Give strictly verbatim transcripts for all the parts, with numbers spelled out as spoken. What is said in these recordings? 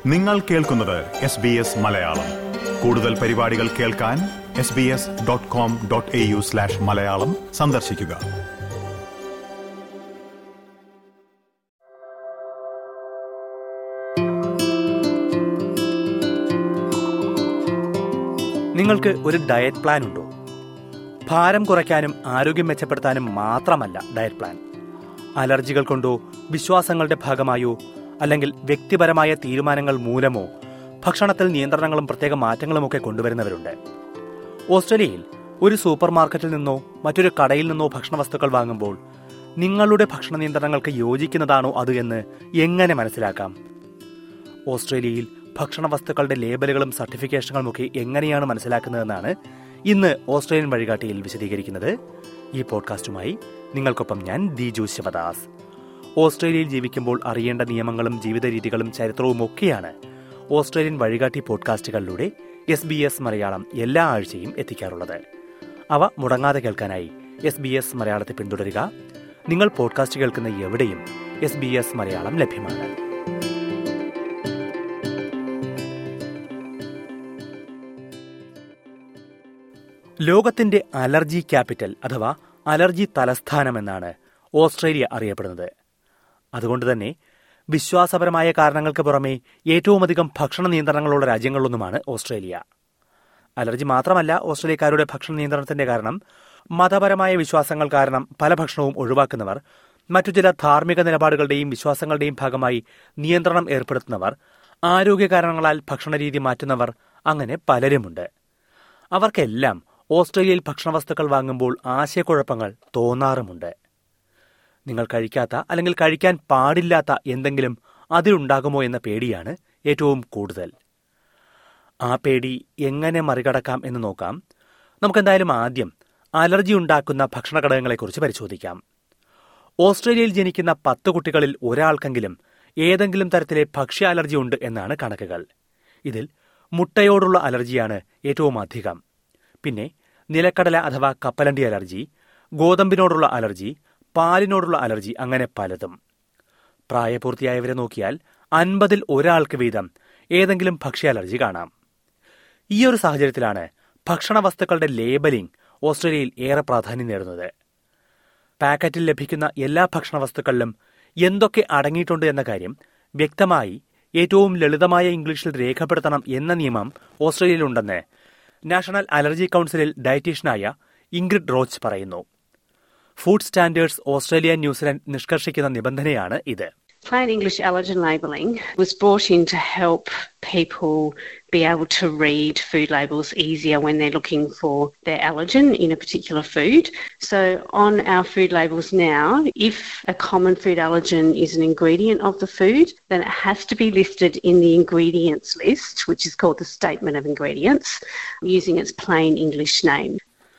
നിങ്ങൾ കേൾക്കുന്നത് S B S Malayalam. കൂടുതൽ പരിപാടികൾ കേൾക്കാൻ S B S dot com dot A U slash Malayalam സന്ദർശിക്കുക. നിങ്ങൾക്ക് ഒരു ഡയറ്റ് പ്ലാൻ ഉണ്ടോ? ഭാരം കുറയ്ക്കാനും ആരോഗ്യം മെച്ചപ്പെടുത്താനും മാത്രമല്ല ഡയറ്റ് പ്ലാൻ. അലർജികൾ കൊണ്ടോ വിശ്വാസങ്ങളുടെ ഭാഗമായോ അല്ലെങ്കിൽ വ്യക്തിപരമായ തീരുമാനങ്ങൾ മൂലമോ ഭക്ഷണത്തിൽ നിയന്ത്രണങ്ങളും പ്രത്യേക മാറ്റങ്ങളുമൊക്കെ കൊണ്ടുവരുന്നവരുണ്ട്. ഓസ്ട്രേലിയയിൽ ഒരു സൂപ്പർ മാർക്കറ്റിൽ നിന്നോ മറ്റൊരു കടയിൽ നിന്നോ ഭക്ഷണവസ്തുക്കൾ വാങ്ങുമ്പോൾ നിങ്ങളുടെ ഭക്ഷണ നിയന്ത്രണങ്ങൾക്ക് യോജിക്കുന്നതാണോ അത് എന്ന് എങ്ങനെ മനസ്സിലാക്കാം? ഓസ്ട്രേലിയയിൽ ഭക്ഷണവസ്തുക്കളുടെ ലേബലുകളും സർട്ടിഫിക്കേഷനുകളുമൊക്കെ എങ്ങനെയാണ് മനസ്സിലാക്കുന്നതെന്നാണ് ഇന്ന് ഓസ്ട്രേലിയൻ വഴികാട്ടിയിൽ വിശദീകരിക്കുന്നത്. ഈ പോഡ്കാസ്റ്റുമായി നിങ്ങൾക്കൊപ്പം ഞാൻ ദിജു ശിവദാസ്. ഓസ്ട്രേലിയയിൽ ജീവിക്കുമ്പോൾ അറിയേണ്ട നിയമങ്ങളും ജീവിത രീതികളും ചരിത്രവും ഒക്കെയാണ് ഓസ്ട്രേലിയൻ വഴികാട്ടി പോഡ്കാസ്റ്റുകളിലൂടെ എസ് ബി എസ് മലയാളം എല്ലാ ആഴ്ചയും എത്തിക്കാറുള്ളത്. അവ മുടങ്ങാതെ കേൾക്കാനായി എസ് ബി എസ് മലയാളത്തെ പിന്തുടരുക. നിങ്ങൾ പോഡ്കാസ്റ്റ് കേൾക്കുന്ന എവിടെയും എസ് ബി എസ് മലയാളം ലഭ്യമാണ്. ലോകത്തിന്റെ അലർജി ക്യാപിറ്റൽ അഥവാ അലർജി തലസ്ഥാനം എന്നാണ് ഓസ്ട്രേലിയ അറിയപ്പെടുന്നത്. അതുകൊണ്ട് തന്നെ വിശ്വാസപരമായ കാരണങ്ങൾക്ക് പുറമെ ഏറ്റവുമധികം ഭക്ഷണ നിയന്ത്രണങ്ങളുള്ള രാജ്യങ്ങളിലൊന്നുമാണ് ഓസ്ട്രേലിയ. അലർജി മാത്രമല്ല ഓസ്ട്രേലിയക്കാരുടെ ഭക്ഷണ നിയന്ത്രണത്തിന്റെ കാരണം. മതപരമായ വിശ്വാസങ്ങൾ കാരണം പല ഭക്ഷണവും ഒഴിവാക്കുന്നവർ, മറ്റു ചില ധാർമ്മിക നിലപാടുകളുടെയും വിശ്വാസങ്ങളുടെയും ഭാഗമായി നിയന്ത്രണം ഏർപ്പെടുത്തുന്നവർ, ആരോഗ്യ കാരണങ്ങളാൽ ഭക്ഷണരീതി മാറ്റുന്നവർ, അങ്ങനെ പലരുമുണ്ട്. അവർക്കെല്ലാം ഓസ്ട്രേലിയയിൽ ഭക്ഷണവസ്തുക്കൾ വാങ്ങുമ്പോൾ ആശയക്കുഴപ്പങ്ങൾ തോന്നാറുമുണ്ട്. നിങ്ങൾ കഴിക്കാത്ത അല്ലെങ്കിൽ കഴിക്കാൻ പാടില്ലാത്ത എന്തെങ്കിലും അതിലുണ്ടാകുമോ എന്ന പേടിയാണ് ഏറ്റവും കൂടുതൽ. ആ പേടി എങ്ങനെ മറികടക്കാം എന്ന് നോക്കാം. നമുക്കെന്തായാലും ആദ്യം അലർജി ഉണ്ടാക്കുന്ന ഭക്ഷണ ഘടകങ്ങളെക്കുറിച്ച് പരിശോധിക്കാം. ഓസ്ട്രേലിയയിൽ ജനിക്കുന്ന പത്ത് കുട്ടികളിൽ ഒരാൾക്കെങ്കിലും ഏതെങ്കിലും തരത്തിലെ ഭക്ഷ്യ അലർജി ഉണ്ട് എന്നാണ് കണക്കുകൾ. ഇതിൽ മുട്ടയോടുള്ള അലർജിയാണ് ഏറ്റവും അധികം. പിന്നെ നിലക്കടല അഥവാ കപ്പലണ്ടി അലർജി, ഗോതമ്പിനോടുള്ള അലർജി, പാലിനോടുള്ള അലർജി, അങ്ങനെ പലതും. പ്രായപൂർത്തിയായവരെ നോക്കിയാൽ അൻപതിൽ ഒരാൾക്ക് വീതം ഏതെങ്കിലും ഭക്ഷ്യ അലർജി കാണാം. ഈ ഒരു സാഹചര്യത്തിലാണ് ഭക്ഷണ വസ്തുക്കളുടെ ലേബലിംഗ് ഓസ്ട്രേലിയയിൽ ഏറെ പ്രാധാന്യം നേടുന്നത്. പാക്കറ്റിൽ ലഭിക്കുന്ന എല്ലാ ഭക്ഷണ വസ്തുക്കളിലും എന്തൊക്കെ അടങ്ങിയിട്ടുണ്ട് എന്ന കാര്യം വ്യക്തമായി ഏറ്റവും ലളിതമായ ഇംഗ്ലീഷിൽ രേഖപ്പെടുത്തണം എന്ന നിയമം ഓസ്ട്രേലിയയിലുണ്ടെന്ന് നാഷണൽ അലർജി കൌൺസിലിൽ ഡയറ്റീഷ്യനായ ഇംഗ്രിഡ് റോച്ച് പറയുന്നു. ഫുഡ് സ്റ്റാൻഡേർഡ്സ് ഓസ്ട്രേലിയ ന്യൂസിലൻഡ് നിഷ്കർഷിക്കുന്ന നിബന്ധനയാണ് ഇത്. Plain English allergen labelling was brought in to help people be able to read food labels easier when they're looking for their allergen in a particular food. So on our food labels now, if a common food allergen is an ingredient of the food, then it has to be listed in the ingredients list, which is called the Statement of Ingredients, using its plain English name.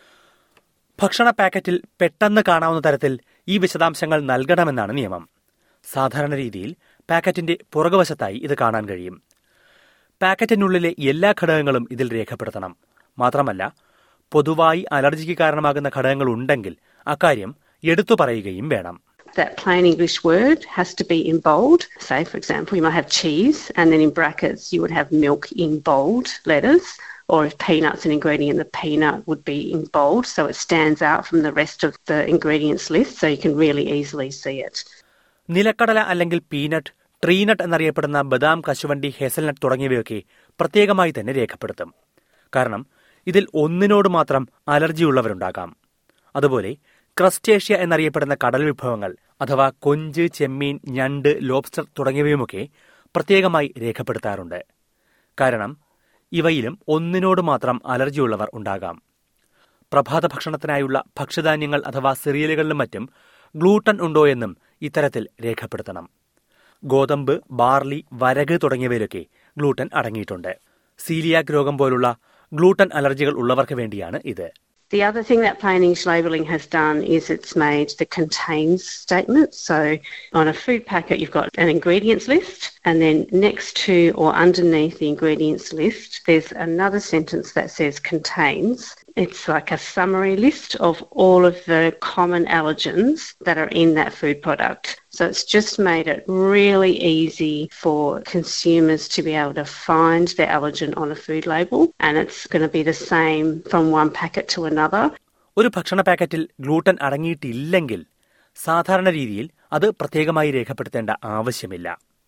ഭക്ഷണ പാക്കറ്റിൽ പെട്ടെന്ന് കാണാവുന്ന തരത്തിൽ ഈ വിശദാംശങ്ങൾ നൽകണമെന്നാണ് നിയമം. സാധാരണ രീതിയിൽ പാക്കറ്റിന്റെ പുറകുവശത്തായി ഇത് കാണാൻ കഴിയും. പാക്കറ്റിനുള്ളിലെ എല്ലാ ഘടകങ്ങളും ഇതിൽ രേഖപ്പെടുത്തണം. മാത്രമല്ല, പൊതുവായി അലർജിക്ക് കാരണമാകുന്ന ഘടകങ്ങൾ ഉണ്ടെങ്കിൽ അക്കാര്യം എടുത്തു പറയുകയും വേണം. That plain English word has to be in bold. Say, for example, you might have cheese, and then in brackets you would have milk in bold letters. Or if peanut's an ingredient, the peanut would be in bold, so it stands out from the rest of the ingredients list, so you can really easily see it. നിലക്കടല അല്ലെങ്കിൽ peanut, ട്രീനട്ട് എന്നറിയപ്പെടുന്ന ബദാം, കശുവണ്ടി, hazelnut തുടങ്ങിയവയൊക്കെ പ്രത്യേകമായി തന്നെ രേഖപ്പെടുത്തും. കാരണം ഇതിൽ ഒന്നിനോട് മാത്രം അലർജിയുള്ളവരുണ്ടാകാം. അതുപോലെ ക്രസ്റ്റേഷ്യ എന്നറിയപ്പെടുന്ന കടൽ വിഭവങ്ങൾ അഥവാ കൊഞ്ച്, ചെമ്മീൻ, ഞണ്ട്, ലോബ്സ്റ്റർ തുടങ്ങിയവയുമൊക്കെ പ്രത്യേകമായി രേഖപ്പെടുത്താറുണ്ട്. കാരണം ഇവയിലും ഒന്നിനോട് മാത്രം അലർജിയുള്ളവർ ഉണ്ടാകാം. പ്രഭാത ഭക്ഷണത്തിനായുള്ള ഭക്ഷ്യധാന്യങ്ങൾ അഥവാ സിറിയലുകളിലും മറ്റും ഗ്ലൂട്ടൻ ഉണ്ടോ എന്നും ഇത്തരത്തിൽ രേഖപ്പെടുത്തണം. ഗോതമ്പ്, ബാർലി, വരക് തുടങ്ങിയവയിലൊക്കെ ഗ്ലൂട്ടൻ അടങ്ങിയിട്ടുണ്ട്. സീലിയാക് രോഗം പോലുള്ള ഗ്ലൂട്ടൻ അലർജികൾ ഉള്ളവർക്ക് വേണ്ടിയാണ് ഇത്. The other thing that plain English labelling has done is it's made the contains statement. So on a food packet, you've got an ingredients list, and then next to or underneath the ingredients list, there's another sentence that says contains. It's like a summary list of all of the common allergens that are in that food product. So it's just made it really easy for consumers to be able to find their allergen on a food label, and it's going to be the same from one packet to another. ഒരു ഭക്ഷണ പാക്കറ്റിൽ gluten അടങ്ങിയിട്ടില്ലെങ്കിൽ സാധാരണ രീതിയിൽ അത് പ്രത്യേകമായി രേഖപ്പെടുത്തേണ്ട ആവശ്യമില്ല.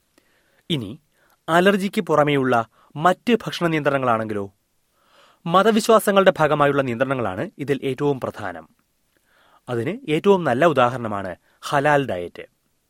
ഇനി അലർജിക്ക് പുറമേയുള്ള മറ്റ് ഭക്ഷണ നിയന്ത്രണങ്ങളാണെങ്കിലോ? മതവിശ്വാസങ്ങളുടെ ഭാഗമായുള്ള നിയന്ത്രണങ്ങളാണ് ഇതിൽ ഏറ്റവും പ്രധാനം. അതിന് ഏറ്റവും നല്ല ഉദാഹരണമാണ് ഹലാൽ ഡയറ്റ്.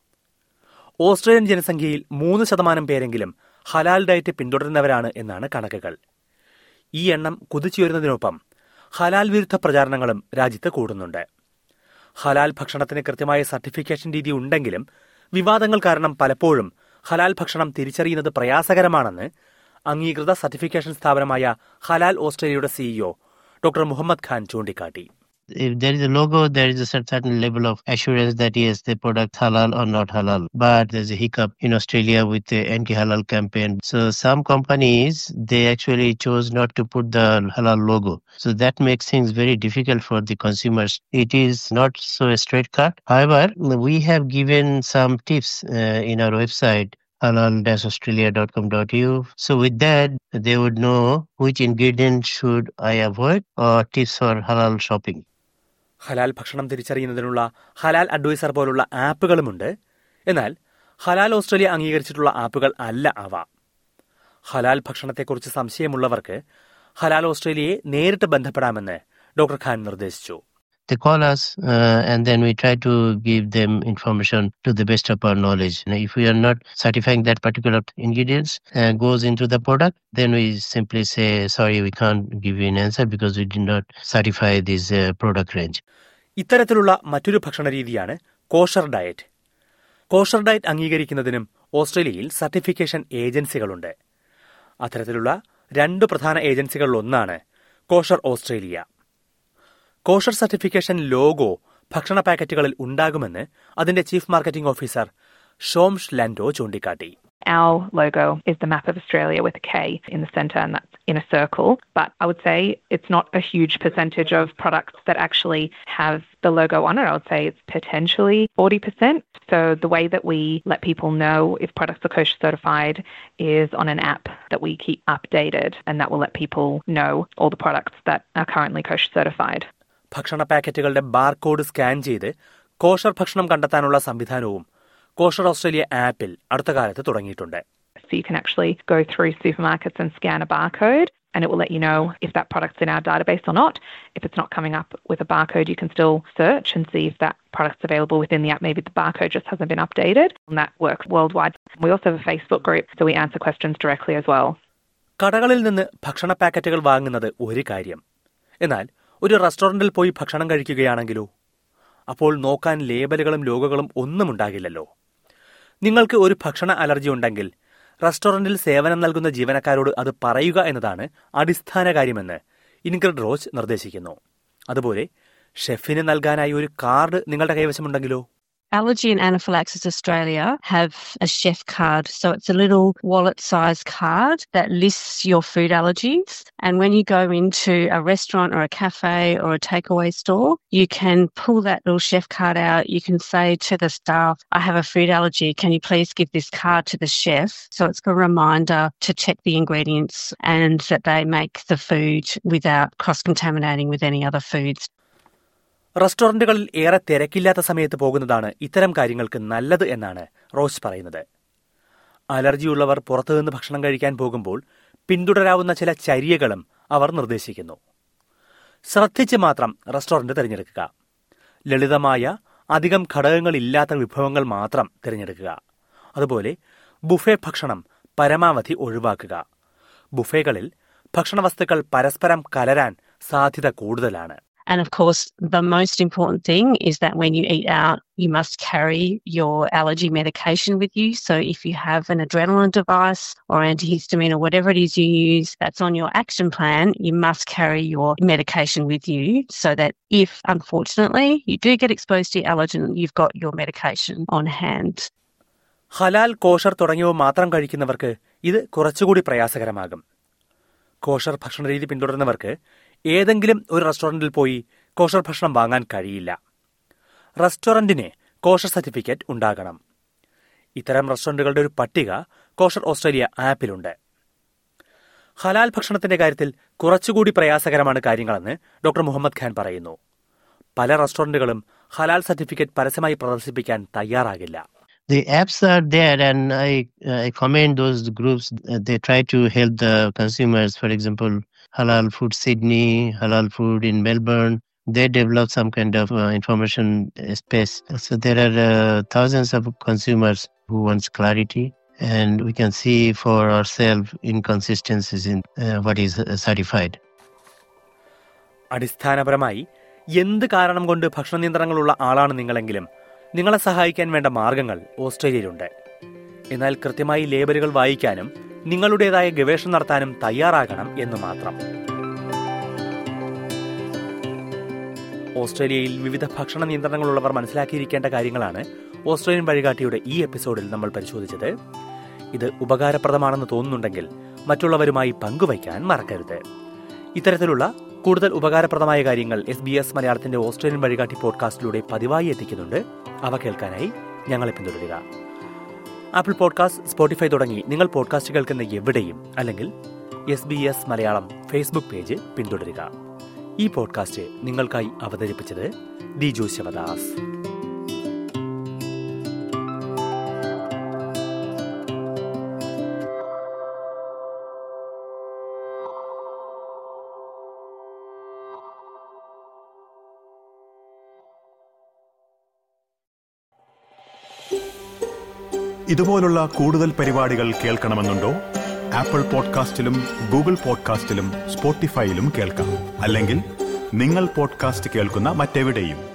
ഓസ്ട്രേലിയൻ ജനസംഖ്യയിൽ മൂന്ന് ശതമാനം പേരെങ്കിലും ഹലാൽ ഡയറ്റ് പിന്തുടരുന്നവരാണ് എന്നാണ് കണക്കുകൾ. ഈ എണ്ണം കുതിച്ചുയരുന്നതിനൊപ്പം ഹലാൽ വിരുദ്ധ പ്രചാരണങ്ങളും രാജ്യത്ത് കൂടുന്നുണ്ട്. ഹലാൽ ഭക്ഷണത്തിന് കൃത്യമായ സർട്ടിഫിക്കേഷൻ രീതി ഉണ്ടെങ്കിലും വിവാദങ്ങൾ കാരണം പലപ്പോഴും ഹലാൽ ഭക്ഷണം തിരിച്ചറിയുന്നത് പ്രയാസകരമാണെന്ന് അംഗീകൃത സർട്ടിഫിക്കേഷൻ സ്ഥാപനമായ ഹലാൽ ഓസ്ട്രേലിയയുടെ സിഇഒ ഡോക്ടർ മുഹമ്മദ് ഖാൻ ചൂണ്ടിക്കാട്ടി. If there is a logo, there is a certain level of assurance that yes, the product halal or not halal. But there's a hiccup in Australia with the anti-halal campaign. So some companies, they actually chose not to put the halal logo. So that makes things very difficult for the consumers. It is not so a straight cut. However, we have given some tips uh, in our website, halal dash australia dot com dot a u. So with that, they would know which ingredient should I avoid or tips for halal shopping. ഹലാൽ ഭക്ഷണം തിരിച്ചറിയുന്നതിനുള്ള ഹലാൽ adviser പോലുള്ള ആപ്പുകളുമുണ്ട്. എന്നാൽ ഹലാൽ Australia അംഗീകരിച്ചിട്ടുള്ള ആപ്പുകൾ അല്ല അവ. ഹലാൽ ഭക്ഷണത്തെക്കുറിച്ച് സംശയമുള്ളവർക്ക് ഹലാൽ ഓസ്ട്രേലിയയെ നേരിട്ട് ബന്ധപ്പെടാമെന്ന് doctor Khan നിർദ്ദേശിച്ചു. They call us uh, and then we try to give them information to the best of our knowledge. Now, if we are not certifying that particular ingredients uh, goes into the product, then we simply say, sorry, we can't give you an answer because we did not certify this uh, product range. ഇത്തരത്തിലുള്ള മറ്റൊരു ഭക്ഷണ രീതിയാണ് kosher diet. Kosher diet അംഗീകരിക്കുന്നതിനും ഓസ്ട്രേലിയയിൽ certification ഏജൻസികളുണ്ട്. അത്തരത്തിലുള്ള രണ്ട് പ്രധാന ഏജൻസികളിലൊന്നാണ് kosher Australia. Kosher certification logo ഭക്ഷണ പാക്കറ്റുകളിൽ ഉണ്ടാകുമെന്ന് അതിന്റെ ചീഫ് മാർക്കറ്റിംഗ് ഓഫീസർ ഷോംഷ് ലാൻഡോ ചൂണ്ടിക്കാട്ടി. Our logo is the map of Australia with a K in the centre, and that's in a circle. But I would say it's not a huge percentage of products that actually have the logo on it. I would say it's potentially forty percent. So the way that we let people know if products are kosher certified is on an app that we keep updated, and that will let people know all the products that are currently kosher certified. ഭക്ഷണ പാക്കറ്റുകളുടെ barcode scan ചെയ്ത് kosher ഭക്ഷണം കണ്ടെത്താനുള്ള സംവിധാനവും kosher Australia ആപ്പിൽ അടുത്ത കാലത്ത് തുടങ്ങിയിട്ടുണ്ട്. So you can actually go through supermarkets and scan a barcode, and it will let you know if that product's in our database or not. If it's not coming up with a barcode, you can still search and see if that product's available within the app. Maybe the barcode just hasn't been updated, and that works worldwide. We also have a Facebook group, so we answer questions directly as well. കടകളിൽ നിന്ന് ഭക്ഷണ പാക്കറ്റുകൾ വാങ്ങുന്നത് ഒരു കാര്യം. എന്നാൽ ഒരു റെസ്റ്റോറന്റിൽ പോയി ഭക്ഷണം കഴിക്കുകയാണെങ്കിലോ? അപ്പോൾ നോക്കാൻ ലേബലുകളും ലോഗോകളും ഒന്നും ഉണ്ടാകില്ലല്ലോ. നിങ്ങൾക്ക് ഒരു ഭക്ഷണ അലർജി ഉണ്ടെങ്കിൽ റെസ്റ്റോറന്റിൽ സേവനം നൽകുന്ന ജീവനക്കാരോട് അത് പറയുക എന്നതാണ് അടിസ്ഥാന കാര്യമെന്ന് ഇൻഗ്രിഡ് റോച്ച് നിർദ്ദേശിക്കുന്നു. അതുപോലെ ഷെഫിന് നൽകാനായി ഒരു കാർഡ് നിങ്ങളുടെ കൈവശമുണ്ടെങ്കിലോ? Allergy and Anaphylaxis Australia have a chef card. So it's a little wallet-sized card that lists your food allergies. And when you go into a restaurant or a cafe or a takeaway store, you can pull that little chef card out. You can say to the staff, I have a food allergy. Can you please give this card to the chef? So it's a reminder to check the ingredients and that they make the food without cross-contaminating with any other foods. റെസ്റ്റോറന്റുകളിൽ ഏറെ തിരക്കില്ലാത്ത സമയത്ത് പോകുന്നതാണ് ഇത്തരം കാര്യങ്ങൾക്ക് നല്ലത് എന്നാണ് rose പറയുന്നത്. അലർജിയുള്ളവർ പുറത്തുനിന്ന് ഭക്ഷണം കഴിക്കാൻ പോകുമ്പോൾ പിന്തുടരാവുന്ന ചില ചര്യകളും അവർ നിർദ്ദേശിക്കുന്നു. ശ്രദ്ധിച്ച് മാത്രം റെസ്റ്റോറന്റ് തിരഞ്ഞെടുക്കുക. ലളിതമായ അധികം ഘടകങ്ങളില്ലാത്ത വിഭവങ്ങൾ മാത്രം തിരഞ്ഞെടുക്കുക. അതുപോലെ ബുഫേ ഭക്ഷണം പരമാവധി ഒഴിവാക്കുക. ബുഫേകളിൽ ഭക്ഷണവസ്തുക്കൾ പരസ്പരം കലരാൻ സാധ്യത കൂടുതലാണ്. And of course, the most important thing is that when you eat out, you must carry your allergy medication with you. So if you have an adrenaline device or antihistamine or whatever it is you use that's on your action plan, you must carry your medication with you so that if, unfortunately, you do get exposed to your allergen, you've got your medication on hand. ഹലാൽ, kosher തുടങ്ങിയവ മാത്രം കഴിക്കുന്നവർക്ക് ഇത് കുറച്ചുകൂടി പ്രയാസകരമാകും. Kosher ഭക്ഷണരീതി പിന്തുടരുന്നവർക്ക് ഏതെങ്കിലും ഒരു റെസ്റ്റോറൻറ്റിൽ പോയി കോഷർ ഭക്ഷണം വാങ്ങാൻ കഴിയില്ല. റെസ്റ്റോറൻറ്റിന് കോഷർ സർട്ടിഫിക്കറ്റ് ഉണ്ടാകണം. ഇത്തരം റെസ്റ്റോറൻറ്റുകളുടെ ഒരു പട്ടിക കോഷർ ഓസ്ട്രേലിയ ആപ്പിലുണ്ട്. ഹലാൽ ഭക്ഷണത്തിന്റെ കാര്യത്തിൽ കുറച്ചുകൂടി പ്രയാസകരമാണ് കാര്യങ്ങളെന്ന് ഡോക്ടർ മുഹമ്മദ് ഖാൻ പറയുന്നു. പല റെസ്റ്റോറൻറ്റുകളും ഹലാൽ സർട്ടിഫിക്കറ്റ് പരസ്യമായി പ്രദർശിപ്പിക്കാൻ തയ്യാറാകില്ല. The apps are there, and I I commend those groups. They try to help the consumers. For example, Halal Food Sydney, Halal Food in Melbourne. They develop some kind of uh, information space. So there are uh, thousands of consumers who wants clarity, and we can see for ourselves inconsistencies in uh, what is uh, certified. അടിസ്ഥാനപരമായി എന്ത് കാരണം കൊണ്ട് ഭക്ഷണ നിയന്ത്രണങ്ങളുള്ള ആളാണ് നിങ്ങളെങ്കിലും നിങ്ങളെ സഹായിക്കാൻ വേണ്ട മാർഗങ്ങൾ ഓസ്ട്രേലിയയിലുണ്ട്. എന്നാൽ കൃത്യമായി ലേബലുകൾ വായിക്കാനും നിങ്ങളുടേതായ ഗവേഷണം നടത്താനും തയ്യാറാകണം എന്ന് മാത്രം. ഓസ്ട്രേലിയയിൽ വിവിധ ഭക്ഷണ നിയന്ത്രണങ്ങളുള്ളവർ മനസ്സിലാക്കിയിരിക്കേണ്ട കാര്യങ്ങളാണ് ഓസ്ട്രേലിയൻ വഴികാട്ടിയുടെ ഈ എപ്പിസോഡിൽ നമ്മൾ പരിശോധിച്ചത്. ഇത് ഉപകാരപ്രദമാണെന്ന് തോന്നുന്നുണ്ടെങ്കിൽ മറ്റുള്ളവരുമായി പങ്കുവയ്ക്കാൻ മറക്കരുത്. ഇത്തരത്തിലുള്ള കൂടുതൽ ഉപകാരപ്രദമായ കാര്യങ്ങൾ എസ് ബി എസ് മലയാളത്തിന്റെ ഓസ്ട്രേലിയൻ വഴികാട്ടി പോഡ്കാസ്റ്റിലൂടെ പതിവായി എത്തിക്കുന്നുണ്ട്. അവ കേൾക്കാനായി ഞങ്ങളെ പിന്തുടരുക. ആപ്പിൾ പോഡ്കാസ്റ്റ്, സ്പോട്ടിഫൈ തുടങ്ങി നിങ്ങൾ പോഡ്കാസ്റ്റ് കേൾക്കുന്ന എവിടെയും അല്ലെങ്കിൽ S B S Malayalam Facebook page പിന്തുടരുക. ഈ പോഡ്കാസ്റ്റ് നിങ്ങൾക്കായി അവതരിപ്പിച്ചത് ദിജു ശിവദാസ്. ഇതുപോലുള്ള കൂടുതൽ പരിപാടികൾ കേൾക്കണമെന്നുണ്ടോ? ആപ്പിൾ പോഡ്കാസ്റ്റിലും ഗൂഗിൾ പോഡ്കാസ്റ്റിലും സ്പോട്ടിഫൈയിലും കേൾക്കാം. അല്ലെങ്കിൽ നിങ്ങൾ പോഡ്കാസ്റ്റ് കേൾക്കുന്ന മറ്റെവിടെയും.